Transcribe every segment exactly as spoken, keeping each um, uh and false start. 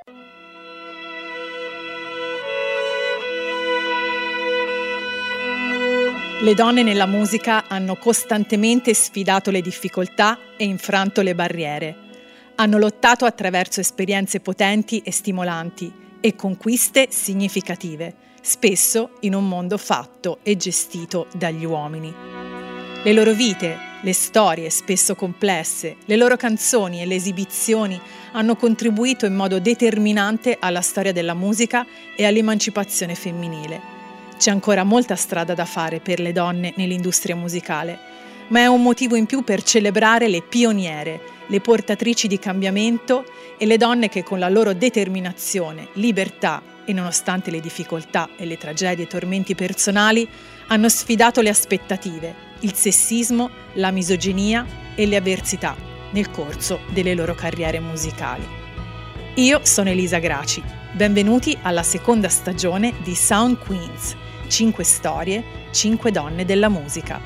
Le donne nella musica hanno costantemente sfidato le difficoltà e infranto le barriere. Hanno lottato attraverso esperienze potenti e stimolanti e conquiste significative, spesso in un mondo fatto e gestito dagli uomini. Le loro vite, le storie spesso complesse, le loro canzoni e le esibizioni hanno contribuito in modo determinante alla storia della musica e all'emancipazione femminile. C'è ancora molta strada da fare per le donne nell'industria musicale, ma è un motivo in più per celebrare le pioniere, le portatrici di cambiamento e le donne che con la loro determinazione, libertà e nonostante le difficoltà e le tragedie e tormenti personali hanno sfidato le aspettative, il sessismo, la misoginia e le avversità nel corso delle loro carriere musicali. Io sono Elisa Graci, benvenuti alla seconda stagione di Sound Queens, cinque storie, cinque donne della musica.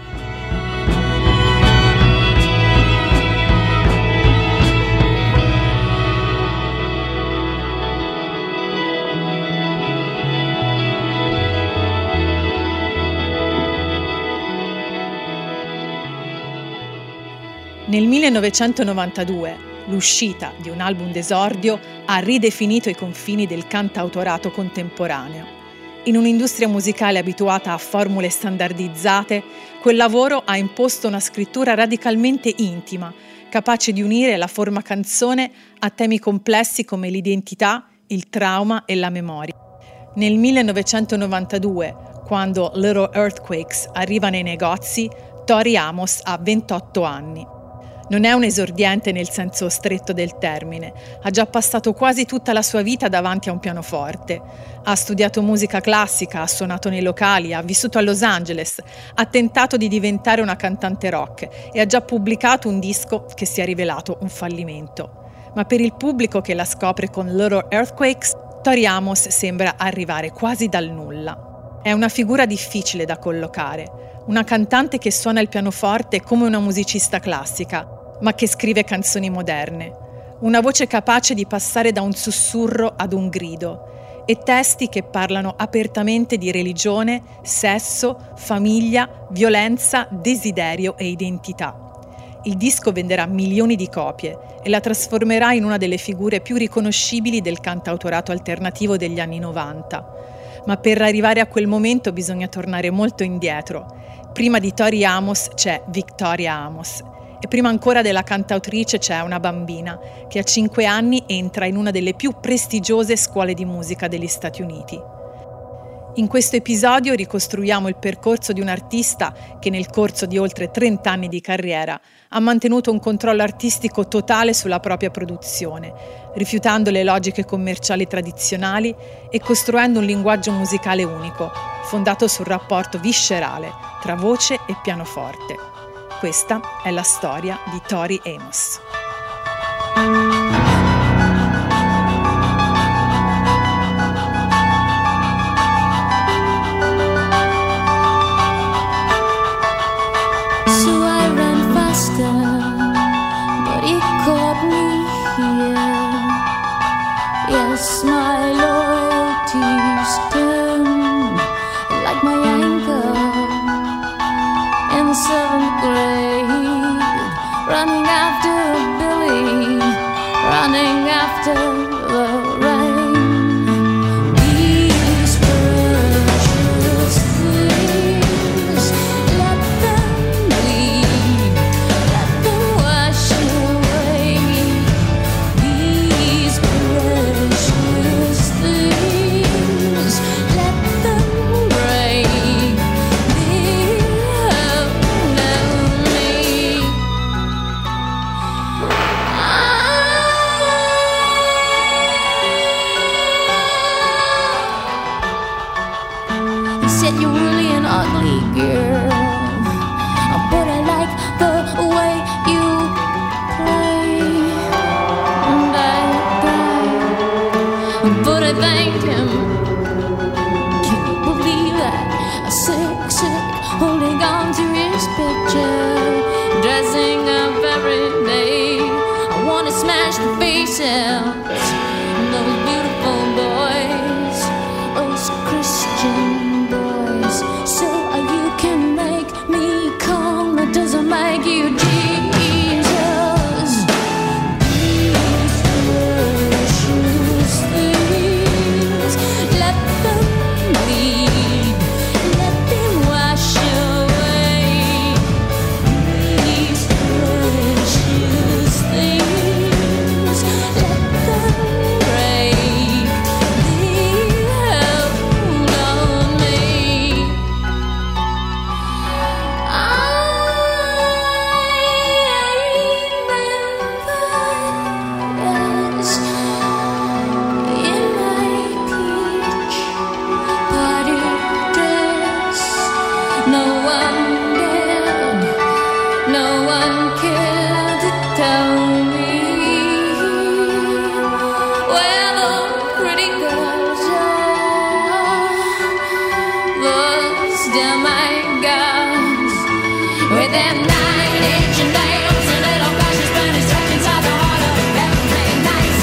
Nel millenovecentonovantadue, l'uscita di un album d'esordio ha ridefinito i confini del cantautorato contemporaneo. In un'industria musicale abituata a formule standardizzate, quel lavoro ha imposto una scrittura radicalmente intima, capace di unire la forma canzone a temi complessi come l'identità, il trauma e la memoria. Nel millenovecentonovantadue, quando Little Earthquakes arriva nei negozi, Tori Amos ha ventotto anni. Non è un esordiente nel senso stretto del termine, ha già passato quasi tutta la sua vita davanti a un pianoforte. Ha studiato musica classica, ha suonato nei locali, ha vissuto a Los Angeles, ha tentato di diventare una cantante rock e ha già pubblicato un disco che si è rivelato un fallimento. Ma per il pubblico che la scopre con Little Earthquakes, Tori Amos sembra arrivare quasi dal nulla. È una figura difficile da collocare, una cantante che suona il pianoforte come una musicista classica, ma che scrive canzoni moderne, una voce capace di passare da un sussurro ad un grido e testi che parlano apertamente di religione, sesso, famiglia, violenza, desiderio e identità. Il disco venderà milioni di copie e la trasformerà in una delle figure più riconoscibili del cantautorato alternativo degli anni novanta. Ma per arrivare a quel momento bisogna tornare molto indietro. Prima di Tori Amos c'è Victoria Amos. E prima ancora della cantautrice c'è una bambina che a cinque anni entra in una delle più prestigiose scuole di musica degli Stati Uniti. In questo episodio ricostruiamo il percorso di un artista che nel corso di oltre trenta anni di carriera ha mantenuto un controllo artistico totale sulla propria produzione, rifiutando le logiche commerciali tradizionali e costruendo un linguaggio musicale unico, fondato sul rapporto viscerale tra voce e pianoforte. Questa è la storia di Tori Amos. So I ran faster, but it caught me here. Yes, my loyalties turned like my anchor in the seventh grade, running after Billy, running after the rain. These precious things, let them bleed, let them wash away. These precious things, let them break the heaven and me. He said you're really an ugly girl, but I like the way you play. And I cried, but I thanked him. Can you believe that? A sick, sick, holding on to his picture, dressing up every day. I wanna smash the faces, those wisdom I got with them nine inch nails and little precious bunnies stuck inside the heart of every nice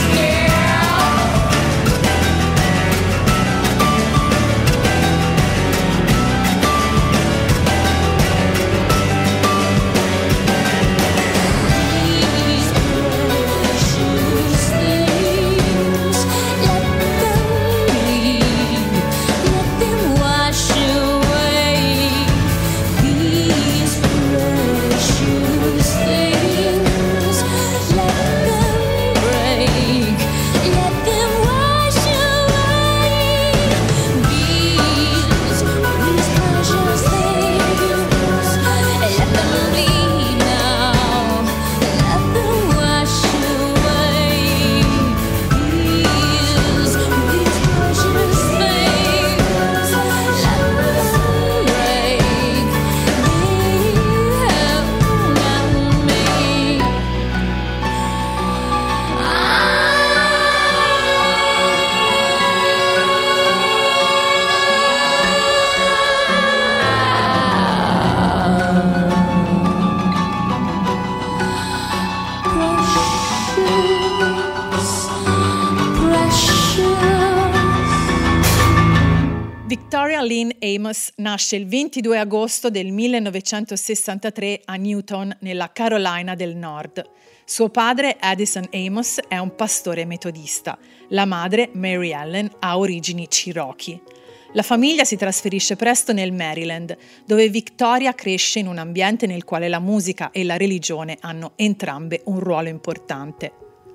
Victoria Lynn Amos nasce il ventidue agosto del millenovecentosessantatré a Newton, nella Carolina del Nord. Suo padre, Addison Amos, è un pastore metodista. La madre, Mary Ellen, ha origini Cherokee. La famiglia si trasferisce presto nel Maryland, dove Victoria cresce in un ambiente nel quale la musica e la religione hanno entrambe un ruolo importante.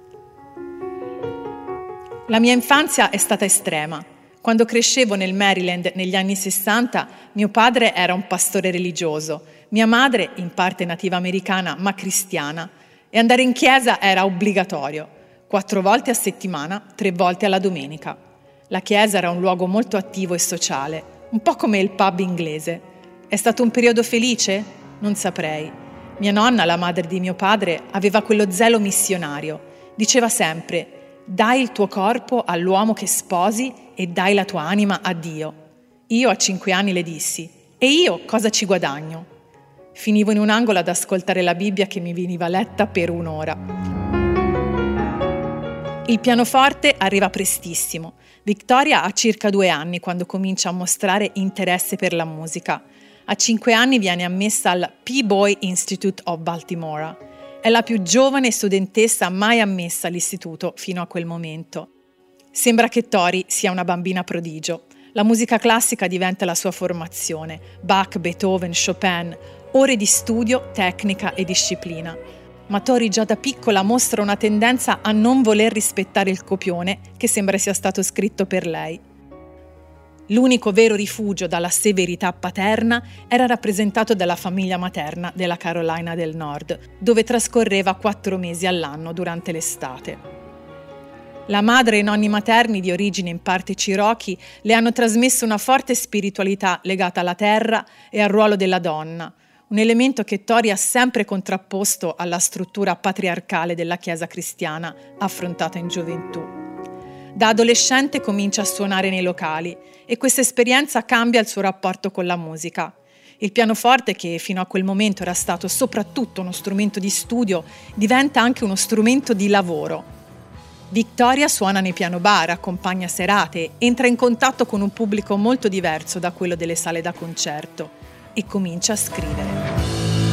La mia infanzia è stata estrema. Quando crescevo nel Maryland negli anni sessanta, mio padre era un pastore religioso, mia madre, in parte nativa americana ma cristiana, e andare in chiesa era obbligatorio, quattro volte a settimana, tre volte alla domenica. La chiesa era un luogo molto attivo e sociale, un po' come il pub inglese. È stato un periodo felice? Non saprei. Mia nonna, la madre di mio padre, aveva quello zelo missionario. Diceva sempre: dai il tuo corpo all'uomo che sposi e dai la tua anima a Dio. Io a cinque anni le dissi: e io cosa ci guadagno? Finivo in un angolo ad ascoltare la Bibbia che mi veniva letta per un'ora. Il pianoforte arriva prestissimo. Victoria ha circa due anni quando comincia a mostrare interesse per la musica. A cinque anni viene ammessa al Peabody Institute of Baltimore. È la più giovane studentessa mai ammessa all'istituto fino a quel momento. Sembra che Tori sia una bambina prodigio. La musica classica diventa la sua formazione. Bach, Beethoven, Chopin, ore di studio, tecnica e disciplina. Ma Tori già da piccola mostra una tendenza a non voler rispettare il copione che sembra sia stato scritto per lei. L'unico vero rifugio dalla severità paterna era rappresentato dalla famiglia materna della Carolina del Nord, dove trascorreva quattro mesi all'anno durante l'estate. La madre e i nonni materni, di origine in parte Cherokee, le hanno trasmesso una forte spiritualità legata alla terra e al ruolo della donna, un elemento che Tori ha sempre contrapposto alla struttura patriarcale della Chiesa cristiana affrontata in gioventù. Da adolescente comincia a suonare nei locali e questa esperienza cambia il suo rapporto con la musica. Il pianoforte, che fino a quel momento era stato soprattutto uno strumento di studio, diventa anche uno strumento di lavoro. Victoria suona nei piano bar, accompagna serate, entra in contatto con un pubblico molto diverso da quello delle sale da concerto e comincia a scrivere.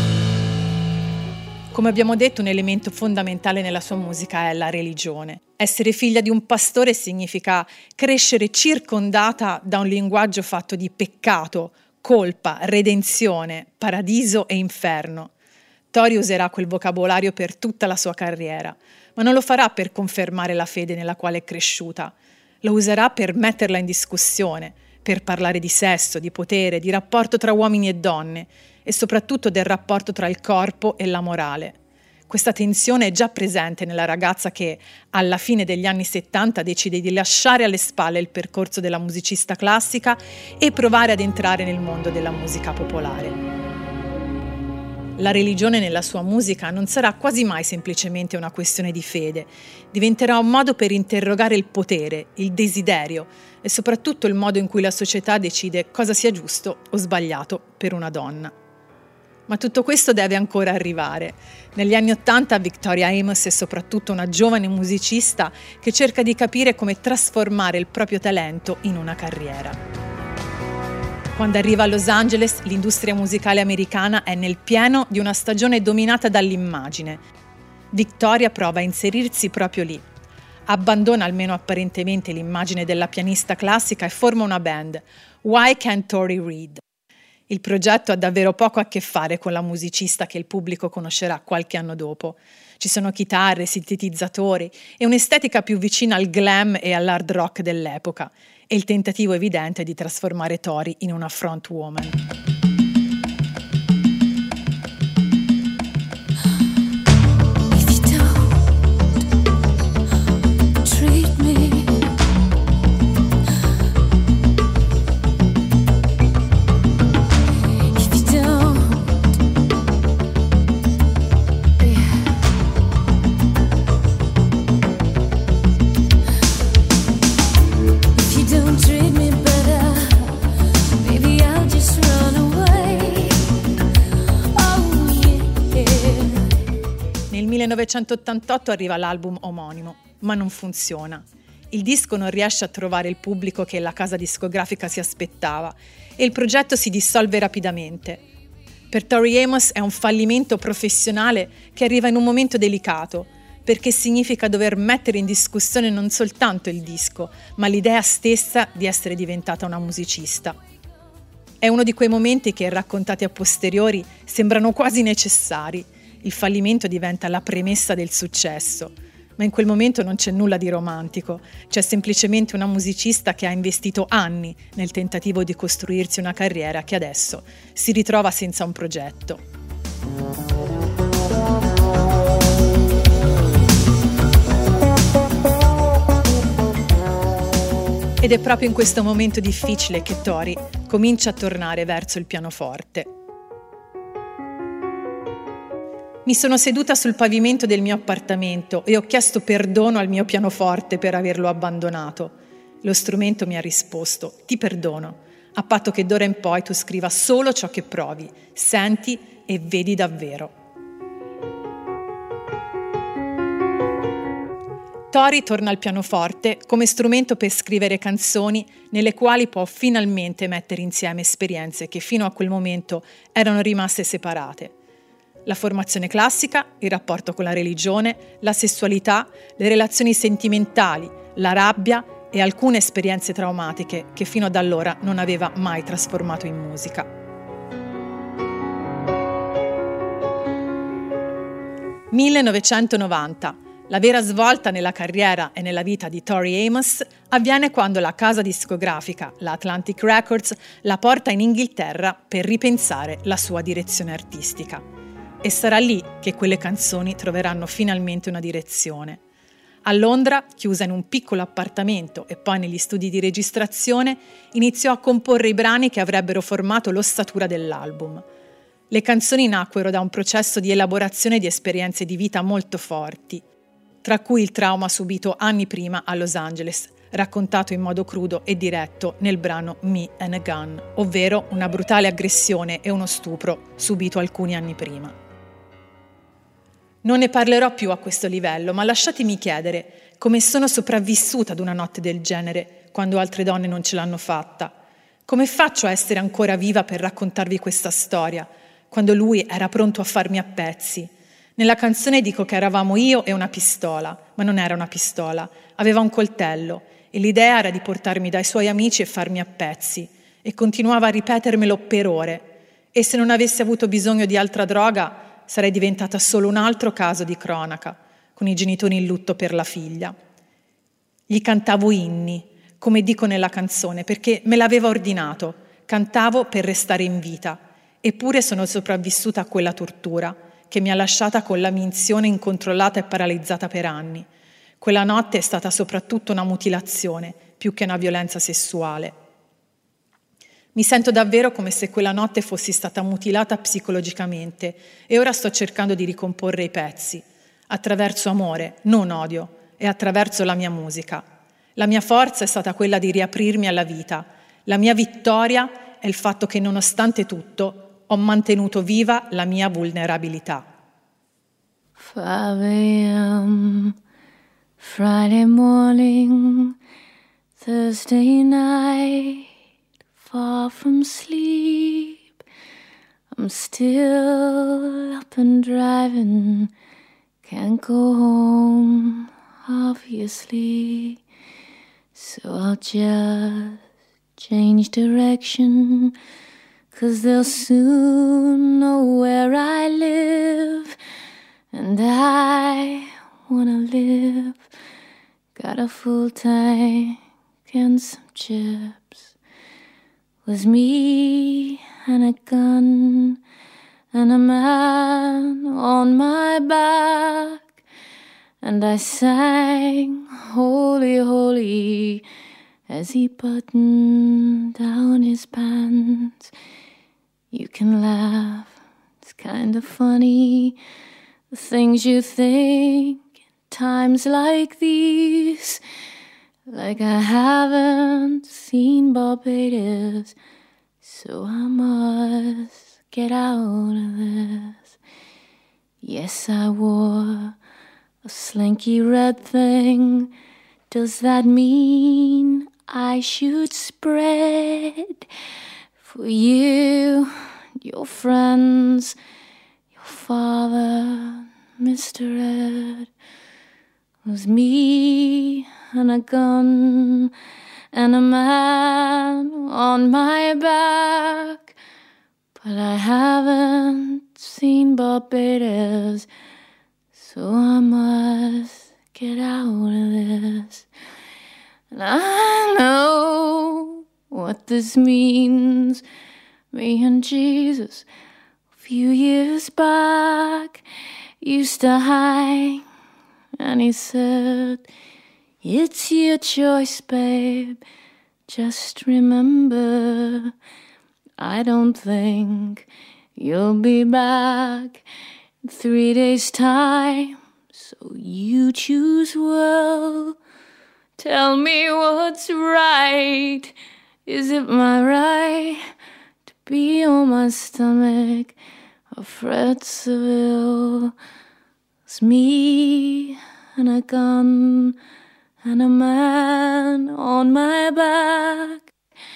Come abbiamo detto, un elemento fondamentale nella sua musica è la religione. Essere figlia di un pastore significa crescere circondata da un linguaggio fatto di peccato, colpa, redenzione, paradiso e inferno. Tori userà quel vocabolario per tutta la sua carriera, ma non lo farà per confermare la fede nella quale è cresciuta. Lo userà per metterla in discussione, per parlare di sesso, di potere, di rapporto tra uomini e donne e soprattutto del rapporto tra il corpo e la morale. Questa tensione è già presente nella ragazza che, alla fine degli anni settanta, decide di lasciare alle spalle il percorso della musicista classica e provare ad entrare nel mondo della musica popolare. La religione nella sua musica non sarà quasi mai semplicemente una questione di fede, diventerà un modo per interrogare il potere, il desiderio e soprattutto il modo in cui la società decide cosa sia giusto o sbagliato per una donna. Ma tutto questo deve ancora arrivare. Negli anni Ottanta Victoria Amos è soprattutto una giovane musicista che cerca di capire come trasformare il proprio talento in una carriera. Quando arriva a Los Angeles, l'industria musicale americana è nel pieno di una stagione dominata dall'immagine. Victoria prova a inserirsi proprio lì. Abbandona almeno apparentemente l'immagine della pianista classica e forma una band, Why Can't Tori Read? Il progetto ha davvero poco a che fare con la musicista che il pubblico conoscerà qualche anno dopo. Ci sono chitarre, sintetizzatori e un'estetica più vicina al glam e all'hard rock dell'epoca, e il tentativo evidente di trasformare Tori in una frontwoman. Nel millenovecentottantotto arriva l'album omonimo, ma non funziona. Il disco non riesce a trovare il pubblico che la casa discografica si aspettava e il progetto si dissolve rapidamente. Per Tori Amos è un fallimento professionale che arriva in un momento delicato, perché significa dover mettere in discussione non soltanto il disco, ma l'idea stessa di essere diventata una musicista. È uno di quei momenti che, raccontati a posteriori, sembrano quasi necessari. Il fallimento diventa la premessa del successo, ma in quel momento non c'è nulla di romantico, c'è semplicemente una musicista che ha investito anni nel tentativo di costruirsi una carriera che adesso si ritrova senza un progetto. Ed è proprio in questo momento difficile che Tori comincia a tornare verso il pianoforte. Mi sono seduta sul pavimento del mio appartamento e ho chiesto perdono al mio pianoforte per averlo abbandonato. Lo strumento mi ha risposto: ti perdono, a patto che d'ora in poi tu scriva solo ciò che provi, senti e vedi davvero. Tori torna al pianoforte come strumento per scrivere canzoni nelle quali può finalmente mettere insieme esperienze che fino a quel momento erano rimaste separate. La formazione classica, il rapporto con la religione, la sessualità, le relazioni sentimentali, la rabbia e alcune esperienze traumatiche che fino ad allora non aveva mai trasformato in musica. millenovecentonovanta. La vera svolta nella carriera e nella vita di Tori Amos avviene quando la casa discografica, la Atlantic Records, la porta in Inghilterra per ripensare la sua direzione artistica. E sarà lì che quelle canzoni troveranno finalmente una direzione. A Londra, chiusa in un piccolo appartamento e poi negli studi di registrazione, iniziò a comporre i brani che avrebbero formato l'ossatura dell'album. Le canzoni nacquero da un processo di elaborazione di esperienze di vita molto forti, tra cui il trauma subito anni prima a Los Angeles, raccontato in modo crudo e diretto nel brano Me and a Gun, ovvero una brutale aggressione e uno stupro subito alcuni anni prima. Non ne parlerò più a questo livello, ma lasciatemi chiedere come sono sopravvissuta ad una notte del genere quando altre donne non ce l'hanno fatta. Come faccio a essere ancora viva per raccontarvi questa storia, quando lui era pronto a farmi a pezzi? Nella canzone dico che eravamo io e una pistola, ma non era una pistola, aveva un coltello e l'idea era di portarmi dai suoi amici e farmi a pezzi, e continuava a ripetermelo per ore. E se non avessi avuto bisogno di altra droga, sarei diventata solo un altro caso di cronaca, con i genitori in lutto per la figlia. Gli cantavo inni, come dico nella canzone, perché me l'aveva ordinato. Cantavo per restare in vita, eppure sono sopravvissuta a quella tortura, che mi ha lasciata con la minzione incontrollata e paralizzata per anni. Quella notte è stata soprattutto una mutilazione, più che una violenza sessuale. Mi sento davvero come se quella notte fossi stata mutilata psicologicamente e ora sto cercando di ricomporre i pezzi, attraverso amore, non odio, e attraverso la mia musica. La mia forza è stata quella di riaprirmi alla vita. La mia vittoria è il fatto che nonostante tutto ho mantenuto viva la mia vulnerabilità. five a.m. Friday morning, Thursday night, far from sleep. I'm still up and driving, can't go home, obviously. So I'll just change direction, 'cause they'll soon know where I live. And I wanna live. Got a full tank and some chips. Was me and a gun and a man on my back. And I sang Holy, Holy as he buttoned down his pants. You can laugh, it's kind of funny, the things you think in times like these. Like I haven't seen Barbados, so I must get out of this. Yes, I wore a slinky red thing. Does that mean I should spread for you, your friends, your father, Mister Ed? Was me and a gun and a man on my back. But I haven't seen Barbados, so I must get out of this. And I know what this means. Me and Jesus, a few years back, used to hang. And he said, it's your choice, babe. Just remember, I don't think you'll be back in three days' time. So you choose well. Tell me what's right. Is it my right to be on my stomach or Fred Seville? It's me and a gun and a man on my back.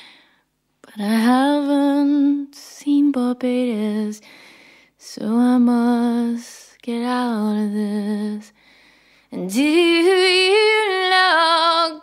But I haven't seen Barbados, so I must get out of this. And do you know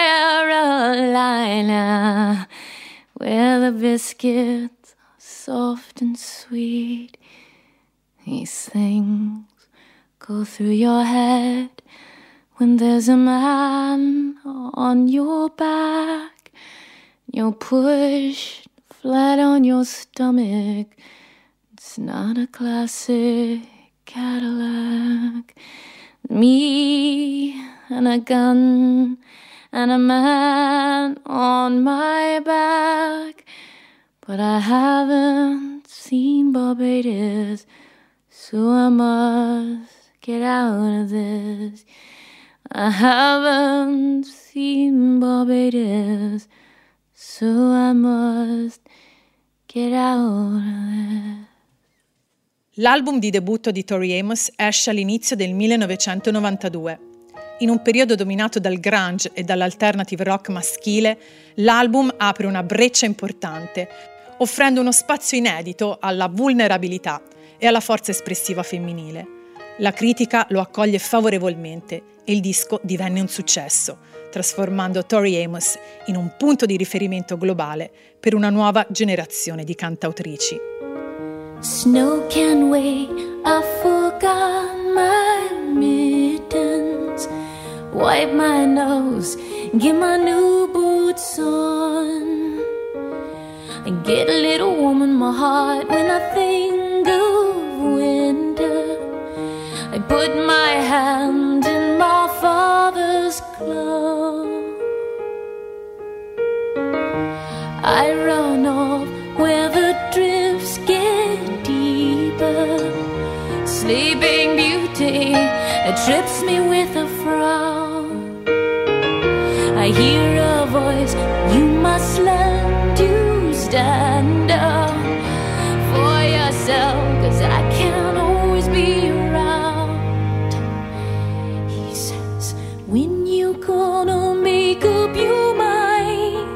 Carolina, where the biscuits are soft and sweet? These things go through your head when there's a man on your back. You're pushed flat on your stomach. It's not a classic Cadillac. Me and a gun and a man on my back. But I haven't seen Barbados, so I must get out of this. I haven't seen Barbados, so I must get out of this. L'album di debutto di Tori Amos esce all'inizio del millenovecentonovantadue. In un periodo dominato dal grunge e dall'alternative rock maschile, l'album apre una breccia importante, offrendo uno spazio inedito alla vulnerabilità e alla forza espressiva femminile. La critica lo accoglie favorevolmente e il disco divenne un successo, trasformando Tori Amos in un punto di riferimento globale per una nuova generazione di cantautrici. Snow can wait, I forgot my mittens. Wipe my nose, get my new boots on. I get a little warm in my heart when I think of winter. I put my hand in my father's glove. I run on trips me with a frown. I hear a voice, you must learn to stand up for yourself, 'cause I can't always be around. He says, when you gonna make up your mind?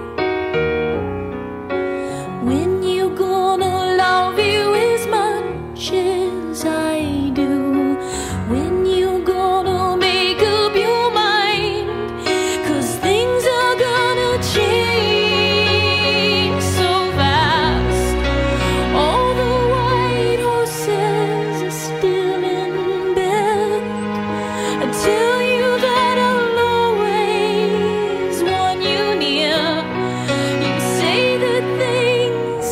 When you gonna love you as much as I do? When you gonna make up your mind? 'Cause things are gonna change so fast. All the white horses are still in bed. I tell you that I'll always want you near. You say that things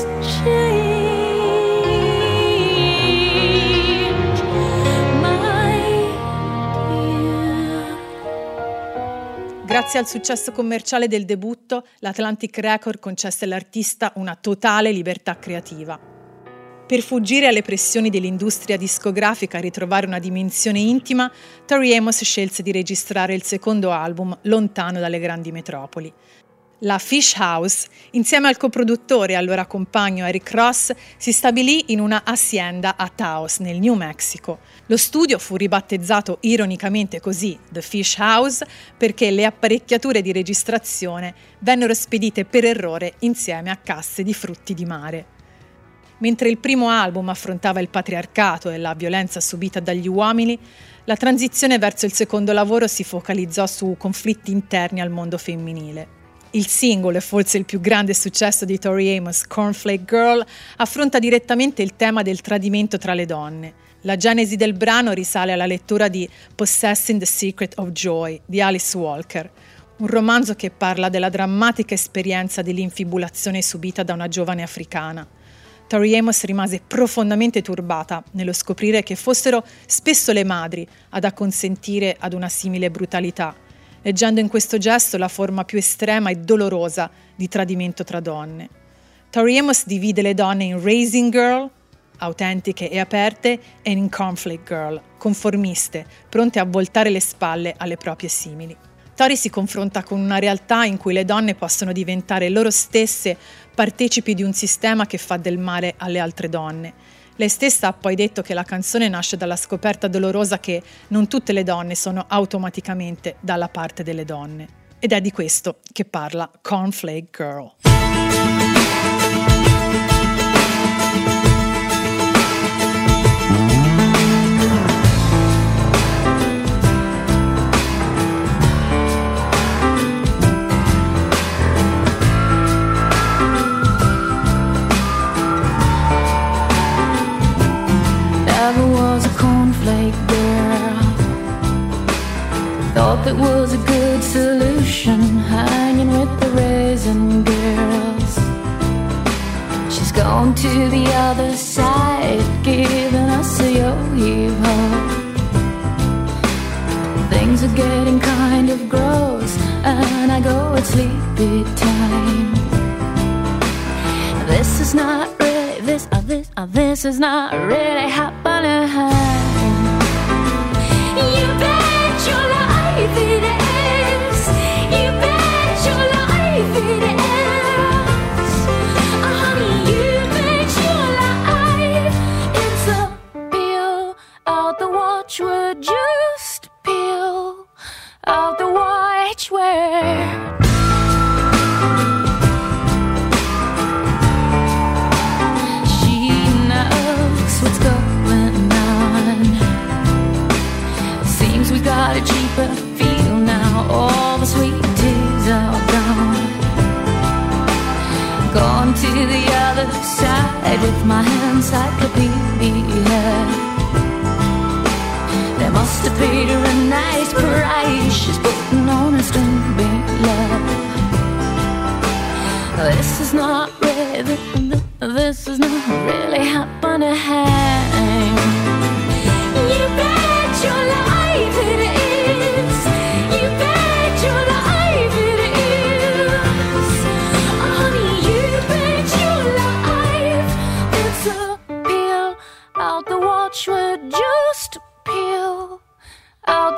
change, my dear. Grazie al successo commerciale del debutto, l'Atlantic Record concesse all'artista una totale libertà creativa. Per fuggire alle pressioni dell'industria discografica e ritrovare una dimensione intima, Tori Amos scelse di registrare il secondo album lontano dalle grandi metropoli. La Fish House, insieme al coproduttore e allora compagno Eric Ross, si stabilì in una hacienda a Taos, nel New Mexico. Lo studio fu ribattezzato ironicamente così, The Fish House, perché le apparecchiature di registrazione vennero spedite per errore insieme a casse di frutti di mare. Mentre il primo album affrontava il patriarcato e la violenza subita dagli uomini, la transizione verso il secondo lavoro si focalizzò su conflitti interni al mondo femminile. Il singolo, e forse il più grande successo di Tori Amos, Cornflake Girl, affronta direttamente il tema del tradimento tra le donne. La genesi del brano risale alla lettura di Possessing the Secret of Joy di Alice Walker, un romanzo che parla della drammatica esperienza dell'infibulazione subita da una giovane africana. Tori Amos rimase profondamente turbata nello scoprire che fossero spesso le madri ad acconsentire ad una simile brutalità, leggendo in questo gesto la forma più estrema e dolorosa di tradimento tra donne. Tori Amos divide le donne in Raising Girl, autentiche e aperte, e in Conflict Girl, conformiste, pronte a voltare le spalle alle proprie simili. Tori si confronta con una realtà in cui le donne possono diventare loro stesse partecipi di un sistema che fa del male alle altre donne. Lei stessa ha poi detto che la canzone nasce dalla scoperta dolorosa che non tutte le donne sono automaticamente dalla parte delle donne. Ed è di questo che parla Cornflake Girl. Thought that was a good solution, hanging with the raisin girls. She's gone to the other side, giving us a yo-yo. Things are getting kind of gross, and I go at sleepy time. This is not really, this, uh, this, uh, this is not really happening. You bet your life it is. You bet your life it is. Honey, you bet your life it's a peel out the watchword. Just peel out the watchword. She knows what's going on. Seems we got a cheaper feel now. All the sweet teas are gone. Gone to the other side with my encyclopedia. They must have paid her a nice price. She's putting on a string love. This is not really, this is not really happening. You bet your life it is. You bet your life it is. Honey, you bet your life it's a peel out the watchword. Just peel out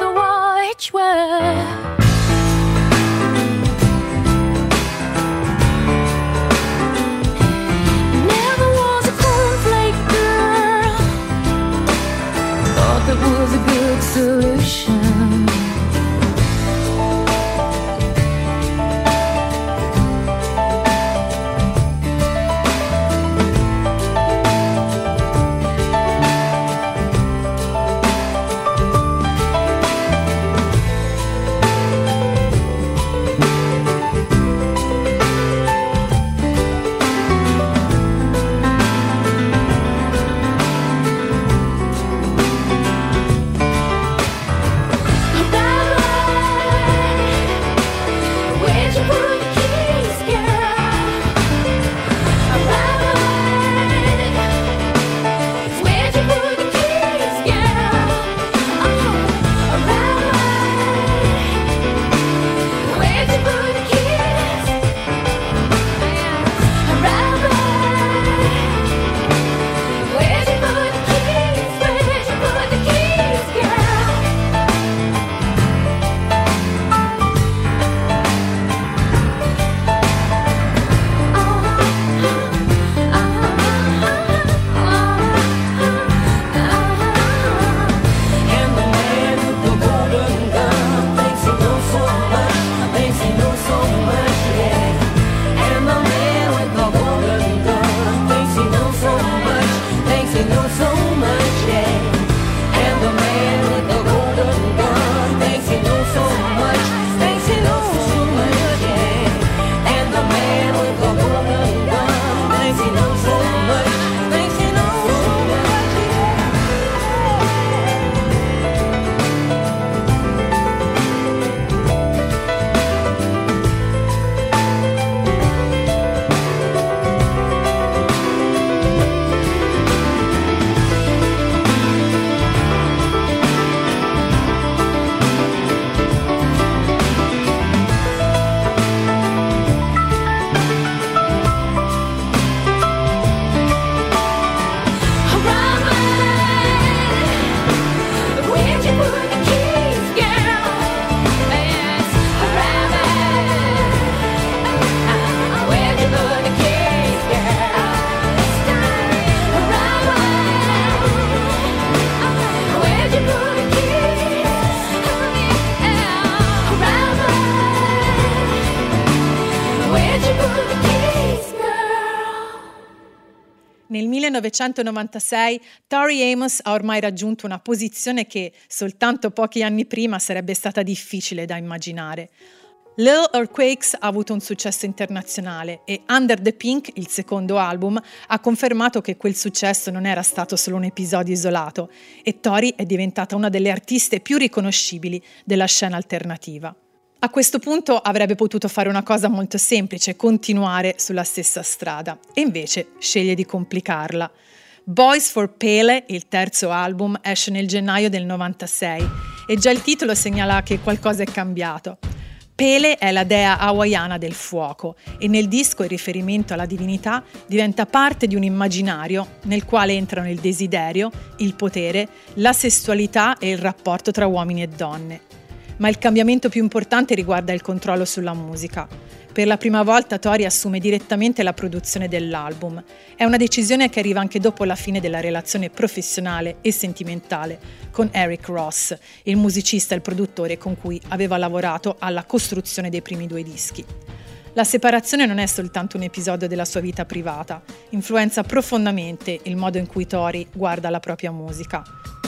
Nel millenovecentonovantasei Tori Amos ha ormai raggiunto una posizione che soltanto pochi anni prima sarebbe stata difficile da immaginare. Little Earthquakes ha avuto un successo internazionale e Under the Pink, il secondo album, ha confermato che quel successo non era stato solo un episodio isolato e Tori è diventata una delle artiste più riconoscibili della scena alternativa. A questo punto avrebbe potuto fare una cosa molto semplice, continuare sulla stessa strada, e invece sceglie di complicarla. Boys for Pele, il terzo album, esce nel gennaio del novantasei e già il titolo segnala che qualcosa è cambiato. Pele è la dea hawaiana del fuoco e nel disco il riferimento alla divinità diventa parte di un immaginario nel quale entrano il desiderio, il potere, la sessualità e il rapporto tra uomini e donne. Ma il cambiamento più importante riguarda il controllo sulla musica. Per la prima volta Tori assume direttamente la produzione dell'album. È una decisione che arriva anche dopo la fine della relazione professionale e sentimentale con Eric Ross, il musicista e il produttore con cui aveva lavorato alla costruzione dei primi due dischi. La separazione non è soltanto un episodio della sua vita privata, influenza profondamente il modo in cui Tori guarda la propria musica.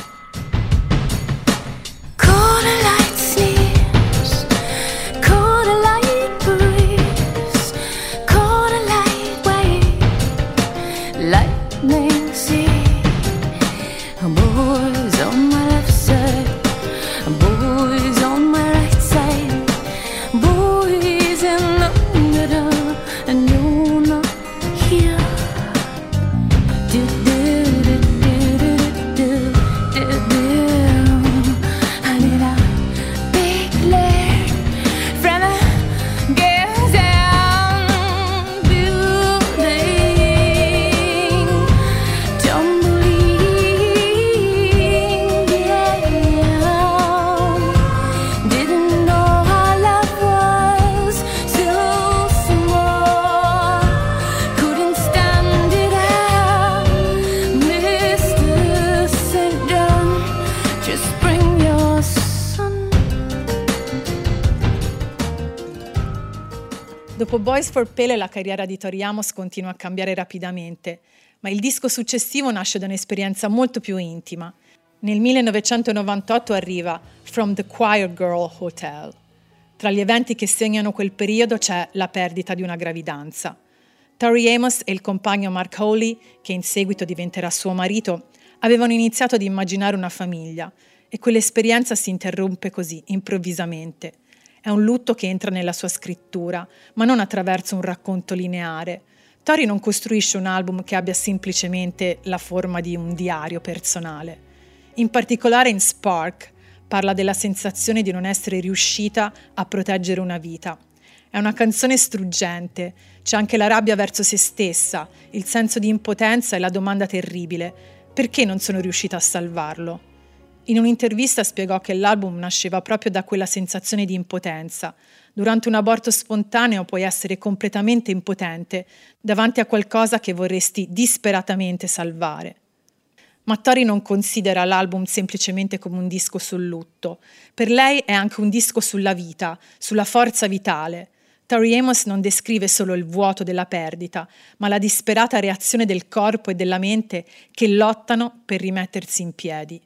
Dopo Boys for Pele la carriera di Tori Amos continua a cambiare rapidamente, ma il disco successivo nasce da un'esperienza molto più intima. Nel millenovecentonovantotto arriva From the Choir Girl Hotel. Tra gli eventi che segnano quel periodo c'è la perdita di una gravidanza. Tori Amos e il compagno Mark Hawley, che in seguito diventerà suo marito, avevano iniziato ad immaginare una famiglia e quell'esperienza si interrompe così, improvvisamente. È un lutto che entra nella sua scrittura, ma non attraverso un racconto lineare. Tori non costruisce un album che abbia semplicemente la forma di un diario personale. In particolare in Spark parla della sensazione di non essere riuscita a proteggere una vita. È una canzone struggente, c'è anche la rabbia verso se stessa, il senso di impotenza e la domanda terribile: perché non sono riuscita a salvarlo? In un'intervista spiegò che l'album nasceva proprio da quella sensazione di impotenza. Durante un aborto spontaneo puoi essere completamente impotente davanti a qualcosa che vorresti disperatamente salvare. Ma Tori non considera l'album semplicemente come un disco sul lutto. Per lei è anche un disco sulla vita, sulla forza vitale. Tori Amos non descrive solo il vuoto della perdita, ma la disperata reazione del corpo e della mente che lottano per rimettersi in piedi.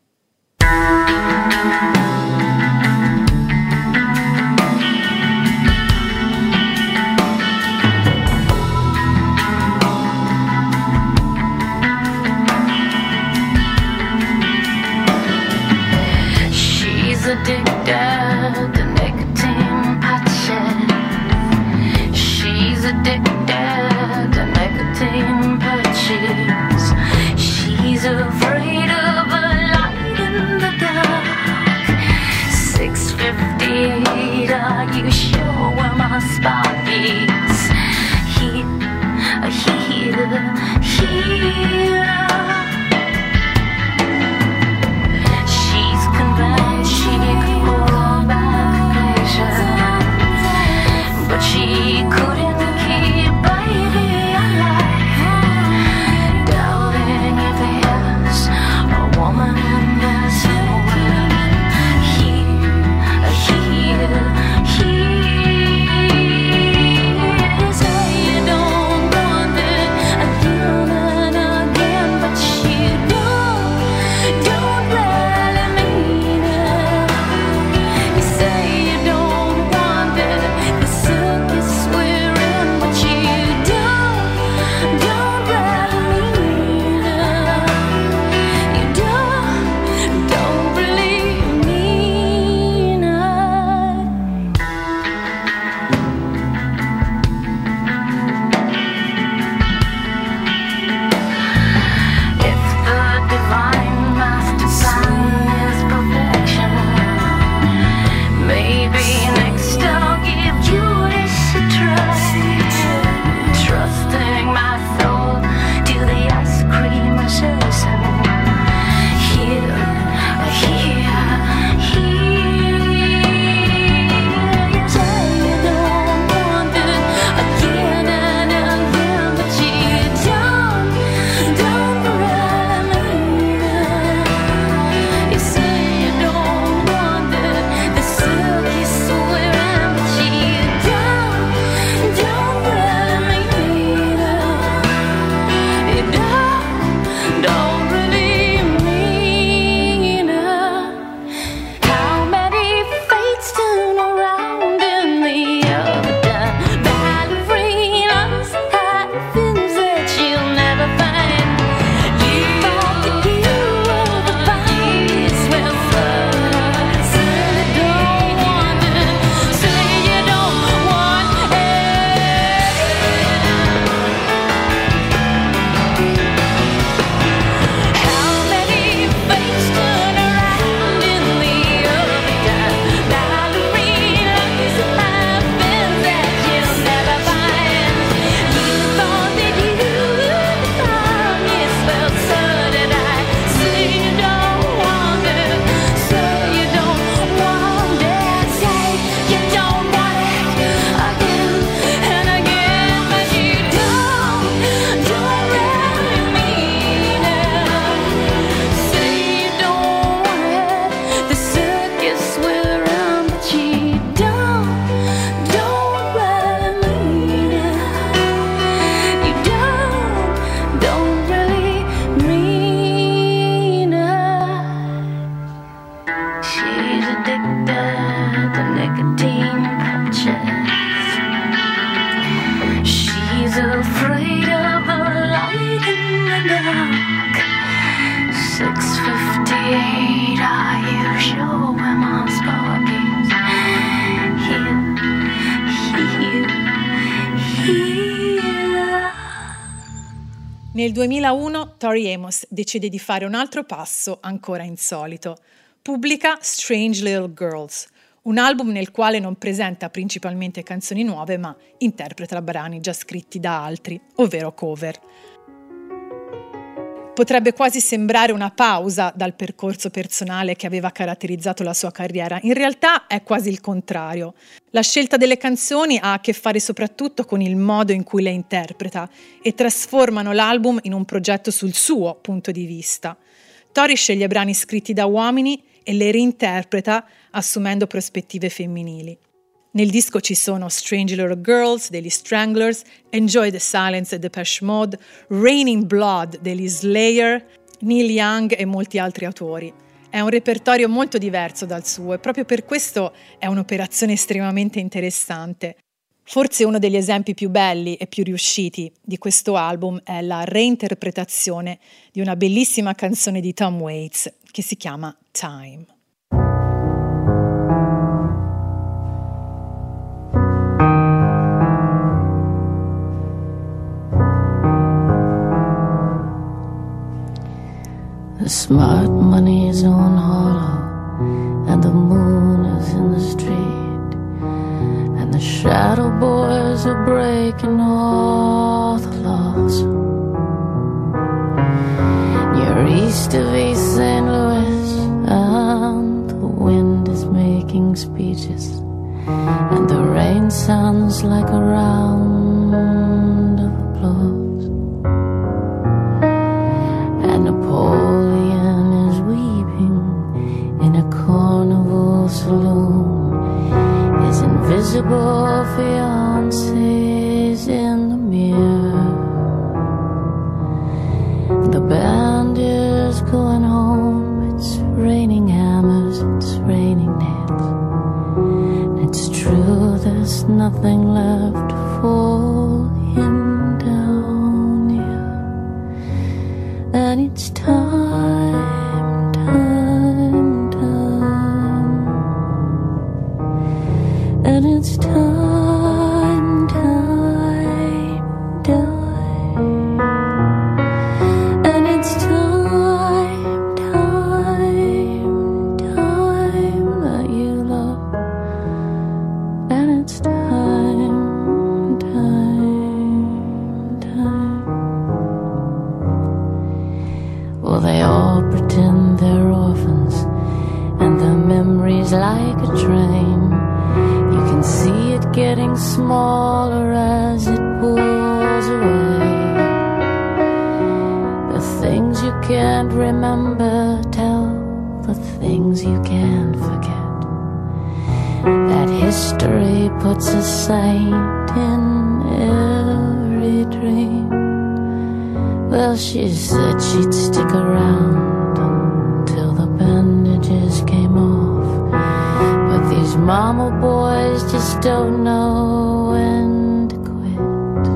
She's addicted to nicotine patches. She's addicted to nicotine patches. She's afraid of a light in the dark. She's afraid of the light in the dark. six fifty-eight, are you sure where my spark is? Here, here, here. Nel duemilauno Tori Amos decide di fare un altro passo ancora insolito. Pubblica Strange Little Girls, un album nel quale non presenta principalmente canzoni nuove, ma interpreta brani già scritti da altri, ovvero cover. Potrebbe quasi sembrare una pausa dal percorso personale che aveva caratterizzato la sua carriera. In realtà è quasi il contrario. La scelta delle canzoni ha a che fare soprattutto con il modo in cui le interpreta e trasformano l'album in un progetto sul suo punto di vista. Tori sceglie brani scritti da uomini e le reinterpreta assumendo prospettive femminili. Nel disco ci sono Strange Little Girls degli Stranglers, Enjoy the Silence dei Depeche Mode, Raining Blood degli Slayer, Neil Young e molti altri autori. È un repertorio molto diverso dal suo e proprio per questo è un'operazione estremamente interessante. Forse uno degli esempi più belli e più riusciti di questo album è la reinterpretazione di una bellissima canzone di Tom Waits che si chiama Time. The smart money is on hollow, and the moon is in the street, and the shadow boys are breaking all the laws. You're east of East Saint Louis, and the wind is making speeches, and the rain sounds like a round of applause. And Napoleon is weeping in a carnival saloon. His invisible fiance's in the mirror. The band is going home. It's raining hammers, it's raining nails. It's true, there's nothing left for him down here. And it's time, time, time. And it's time, time, time. And it's time, time, time that you love. And it's time, time, time. Well, they all pretend they're orphans, and the memory's like a train. You can see it getting smaller as it pulls away. The things you can't remember tell the things you can't forget. That history puts a saint in every dream. Well, she said she'd stick around until the bandages came off. But these mama boys just don't know when to quit.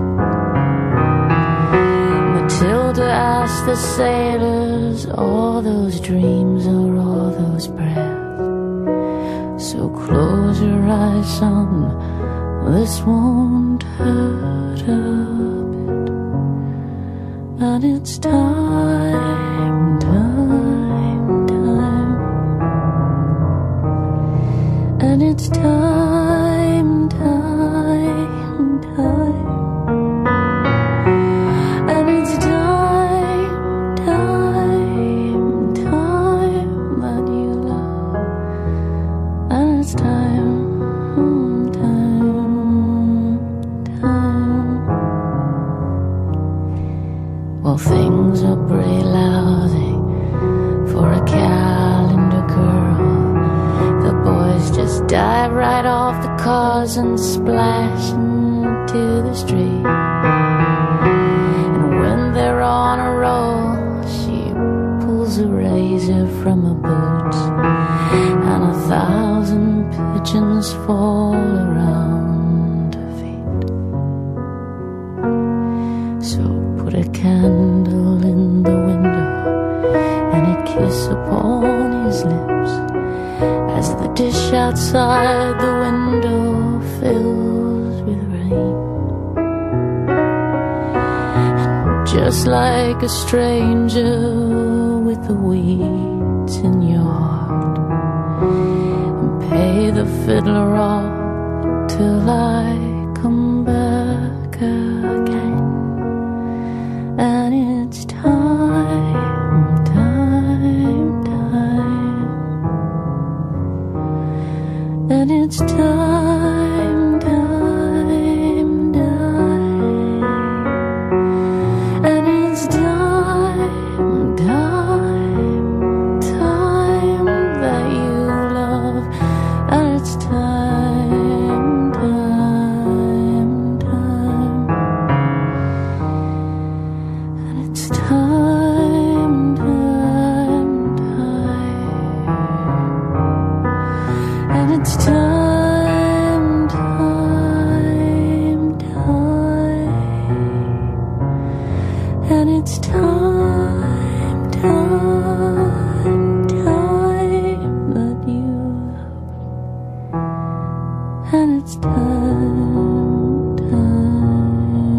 Matilda asked the sailors, all those dreams or all those breaths. So close your eyes, son, this won't hurt a bit. And it's time, time, time. And it's time, time, time. And it's time, time, time that you love. And it's time, time, time. Well, things are pretty lousy for a calendar girl. The boys just dive right off the cars and splash into the street. And when they're on a roll, she pulls a razor from her boots, and a thousand pigeons fall around her feet. dish outside the window fills with rain. And just like a stranger with the weeds in your heart, and pay the fiddler off till I come back again. And it's time, time, time. And it's time, time, time. And it's time, time, time that you love. And it's time, time, time. And it's time, time, time. And it's time, time, time. And it's time, time, time that you love. And it's time, time.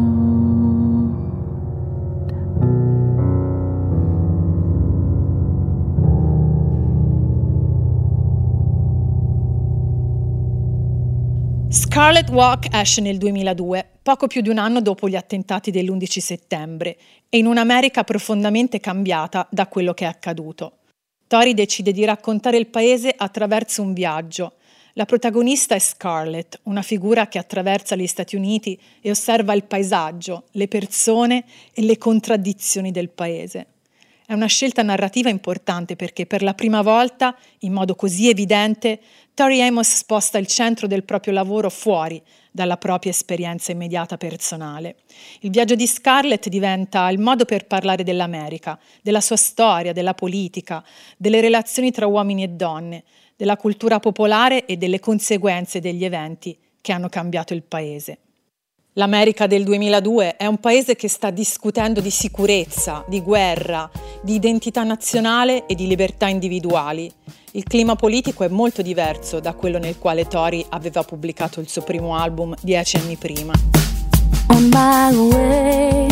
Scarlet Walk esce nel duemiladue, poco più di un anno dopo gli attentati dell'undici settembre, e in un'America profondamente cambiata da quello che è accaduto. Tori decide di raccontare il paese attraverso un viaggio. La protagonista è Scarlett, una figura che attraversa gli Stati Uniti e osserva il paesaggio, le persone e le contraddizioni del paese. È una scelta narrativa importante perché per la prima volta, in modo così evidente, Tori Amos sposta il centro del proprio lavoro fuori dalla propria esperienza immediata personale. Il viaggio di Scarlett diventa il modo per parlare dell'America, della sua storia, della politica, delle relazioni tra uomini e donne, della cultura popolare e delle conseguenze degli eventi che hanno cambiato il paese. L'America del duemiladue è un paese che sta discutendo di sicurezza, di guerra, di identità nazionale e di libertà individuali. Il clima politico è molto diverso da quello nel quale Tori aveva pubblicato il suo primo album dieci anni prima. On my way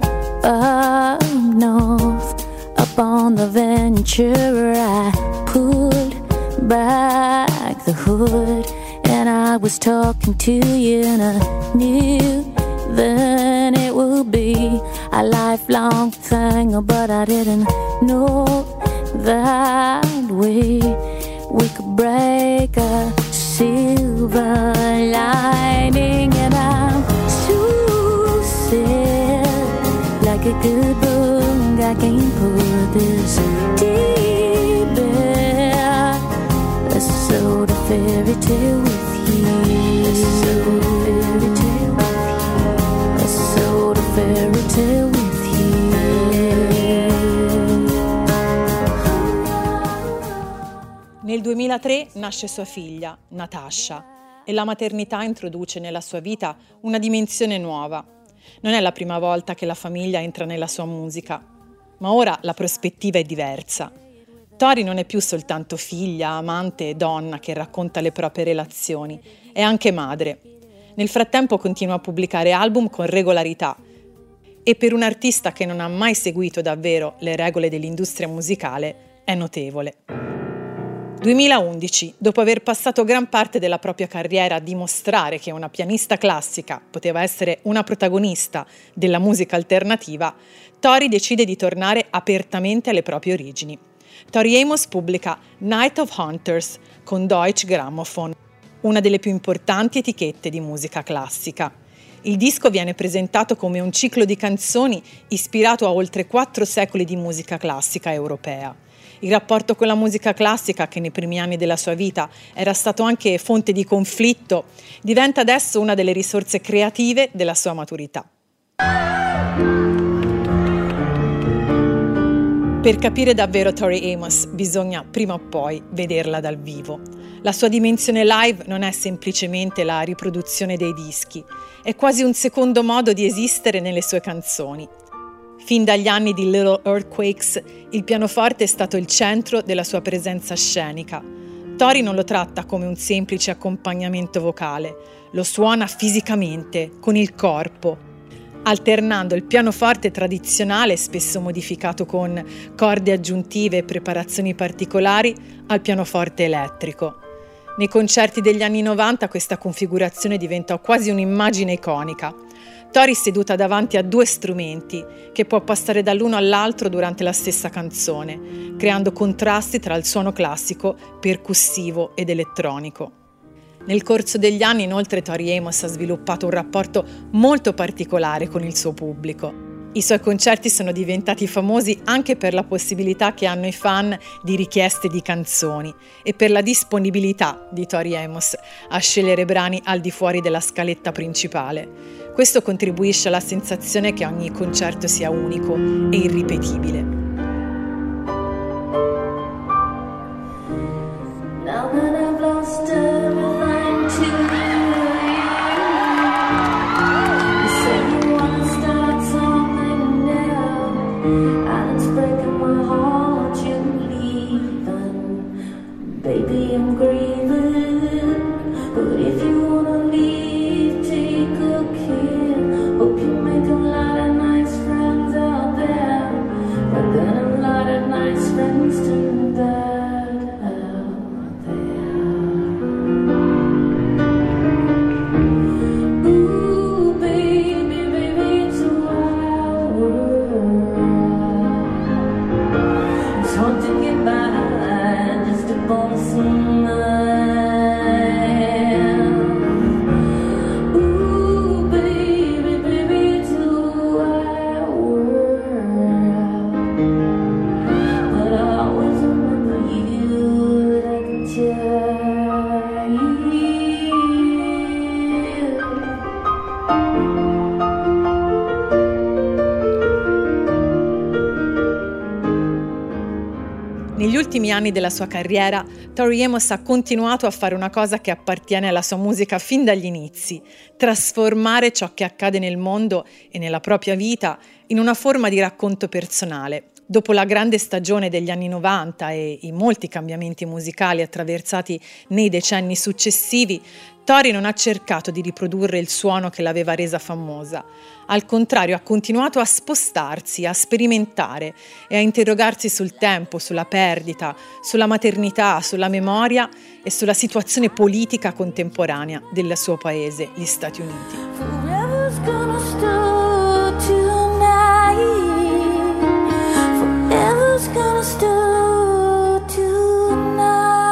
up north, up on the Ventura, I pulled back the hood and I was talking to you and I knew then it would be a lifelong thing, but I didn't know that we we could break a silver lining. And I'm so sad, like a good book, I can't put this deep in. Let's sort of fairy tale with you. Let's sort of fairy tale with you. Let's sort of fairy tale with you. Nel duemilatré nasce sua figlia, Natasha, e la maternità introduce nella sua vita una dimensione nuova. Non è la prima volta che la famiglia entra nella sua musica, ma ora la prospettiva è diversa. Tori non è più soltanto figlia, amante e donna che racconta le proprie relazioni, è anche madre. Nel frattempo continua a pubblicare album con regolarità e per un artista che non ha mai seguito davvero le regole dell'industria musicale è notevole. duemilaundici, dopo aver passato gran parte della propria carriera a dimostrare che una pianista classica poteva essere una protagonista della musica alternativa, Tori decide di tornare apertamente alle proprie origini. Tori Amos pubblica Night of Hunters con Deutsche Grammophon, una delle più importanti etichette di musica classica. Il disco viene presentato come un ciclo di canzoni ispirato a oltre quattro secoli di musica classica europea. Il rapporto con la musica classica, che nei primi anni della sua vita era stato anche fonte di conflitto, diventa adesso una delle risorse creative della sua maturità. Per capire davvero Tori Amos bisogna prima o poi vederla dal vivo. La sua dimensione live non è semplicemente la riproduzione dei dischi, è quasi un secondo modo di esistere nelle sue canzoni. Fin dagli anni di Little Earthquakes, il pianoforte è stato il centro della sua presenza scenica. Tori non lo tratta come un semplice accompagnamento vocale, lo suona fisicamente, con il corpo, alternando il pianoforte tradizionale, spesso modificato con corde aggiuntive e preparazioni particolari, al pianoforte elettrico. Nei concerti degli anni novanta questa configurazione diventa quasi un'immagine iconica. Tori seduta davanti a due strumenti, che può passare dall'uno all'altro durante la stessa canzone, creando contrasti tra il suono classico, percussivo ed elettronico. Nel corso degli anni, inoltre, Tori Amos ha sviluppato un rapporto molto particolare con il suo pubblico. I suoi concerti sono diventati famosi anche per la possibilità che hanno i fan di richieste di canzoni e per la disponibilità di Tori Amos a scegliere brani al di fuori della scaletta principale. Questo contribuisce alla sensazione che ogni concerto sia unico e irripetibile. Now that I've lost everything to you, you say you wanna start something new, and it's breaking my heart you're leaving. Baby, I'm grieving, but if you wanna leave, take a care. Hope you make a lot of nice friends out there, but then a lot of nice friends turn bad. Negli ultimi anni della sua carriera, Tori Amos ha continuato a fare una cosa che appartiene alla sua musica fin dagli inizi: trasformare ciò che accade nel mondo e nella propria vita in una forma di racconto personale. Dopo la grande stagione degli anni novanta e i molti cambiamenti musicali attraversati nei decenni successivi, Tori non ha cercato di riprodurre il suono che l'aveva resa famosa. Al contrario, ha continuato a spostarsi, a sperimentare e a interrogarsi sul tempo, sulla perdita, sulla maternità, sulla memoria e sulla situazione politica contemporanea del suo paese, gli Stati Uniti. Forever's gonna start tonight. Forever's gonna start tonight.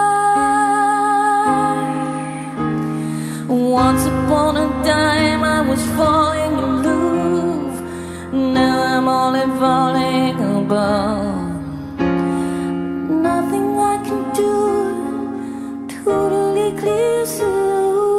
Once upon a time I was falling aloof. Now I'm only falling above. Nothing I can do totally clear to.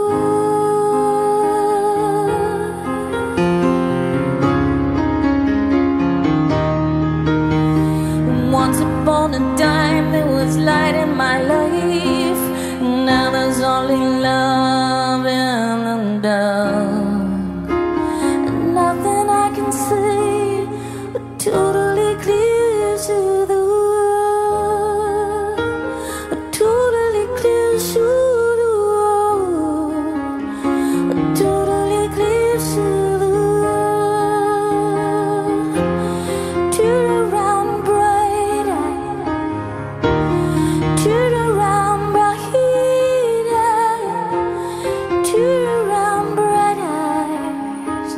Once upon a time there was light in my life. Now there's only love in the dark. And nothing I can say but totally clear to the world. Totally clear to the world. Totally clear to the world. Turn around bright eye. Turn around bright eye. Turn around bright eyes.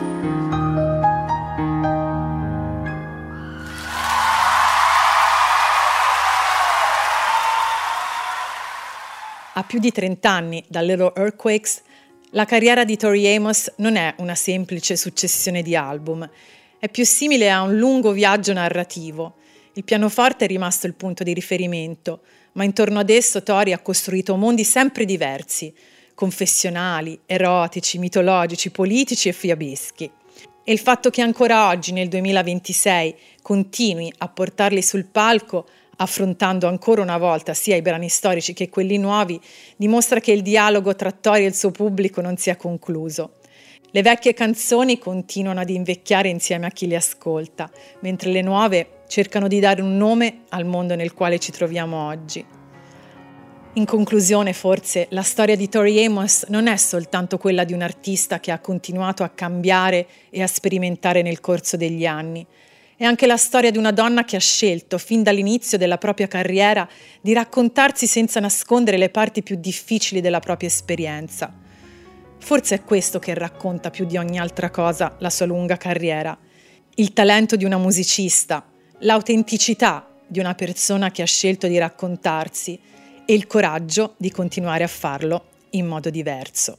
A più di trent'anni dal Little Earthquakes, la carriera di Tori Amos non è una semplice successione di album, è più simile a un lungo viaggio narrativo. Il pianoforte è rimasto il punto di riferimento, ma intorno ad esso Tori ha costruito mondi sempre diversi, confessionali, erotici, mitologici, politici e fiabeschi. E il fatto che ancora oggi, nel duemilaventisei, continui a portarli sul palco, affrontando ancora una volta sia i brani storici che quelli nuovi, dimostra che il dialogo tra Tori e il suo pubblico non si è concluso. Le vecchie canzoni continuano ad invecchiare insieme a chi le ascolta, mentre le nuove cercano di dare un nome al mondo nel quale ci troviamo oggi. In conclusione, forse, la storia di Tori Amos non è soltanto quella di un artista che ha continuato a cambiare e a sperimentare nel corso degli anni. È anche la storia di una donna che ha scelto, fin dall'inizio della propria carriera, di raccontarsi senza nascondere le parti più difficili della propria esperienza. Forse è questo che racconta più di ogni altra cosa la sua lunga carriera. Il talento di una musicista, l'autenticità di una persona che ha scelto di raccontarsi e il coraggio di continuare a farlo in modo diverso.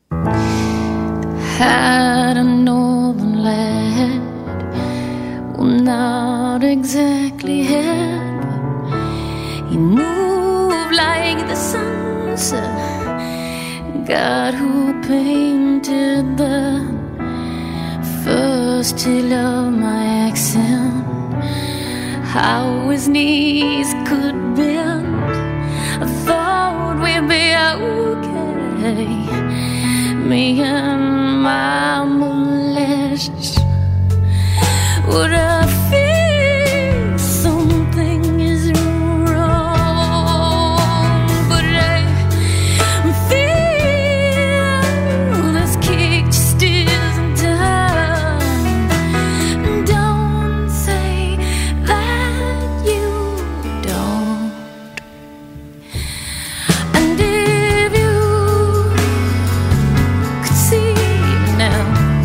Had a northern lad, well, not exactly had, but he moved like the sunset. God who painted the first to love my accent, how his knees could bend. I thought we'd be okay, me and my molest. Would I feel something is wrong? But I feel this kick just isn't done. Don't say that you don't. And if you could see me now,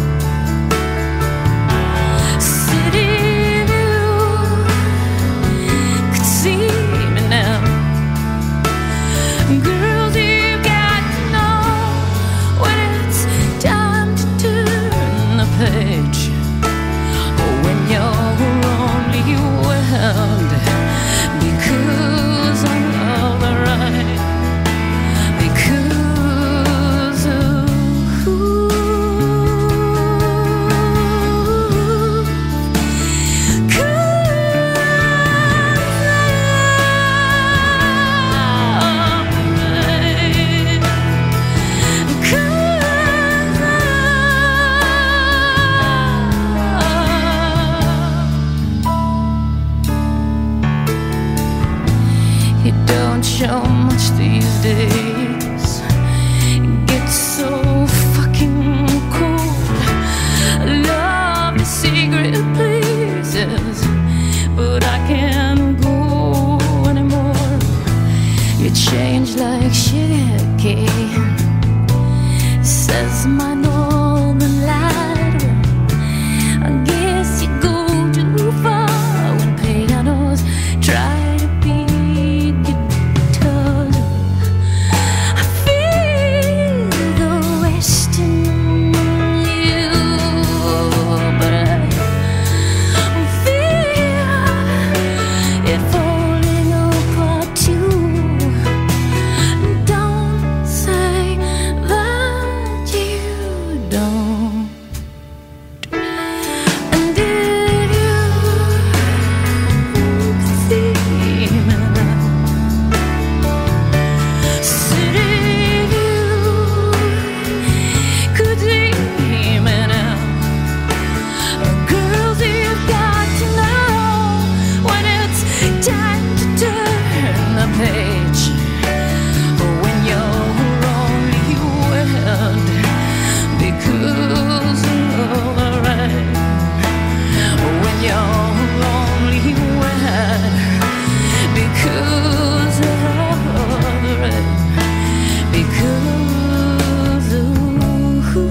city view, could see me now, girls, you've got to know when it's time to turn the page, when you're only whelmed because of the right, because of who. You don't show much these days. It gets so fucking cold. I love the secret places, but I can't go anymore. You change like sugar cane, says my northern light. I guess you go too far when pianos try to be guitars. I feel the West in you, but I feel it falling apart too. Don't say that you don't. And if you could see me now, city view, could see me now, girls, you've got to know when it's time to turn the page, when you're only whelmed because of the right, when you're only whelmed because of the right, because of who.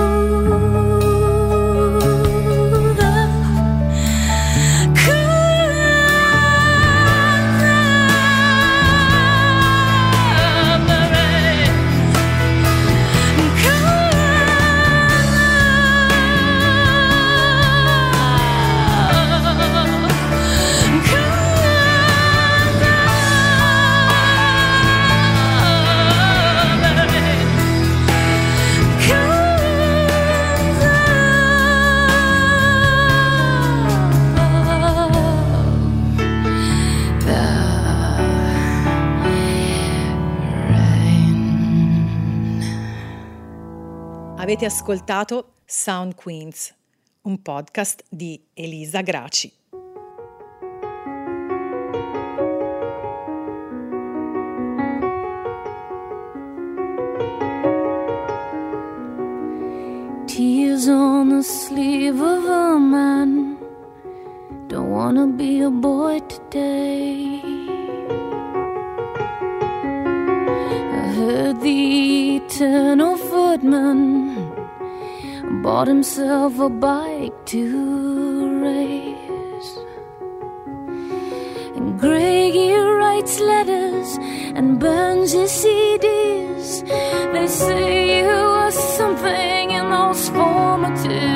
Avete ascoltato Sound Queens, un podcast di Elisa Graci. the sleeve of a man. Don't wanna be a boy today. I heard the eternal footman bought himself a bike to race. And Greggy writes letters and burns his C Ds. They say you were something in those formative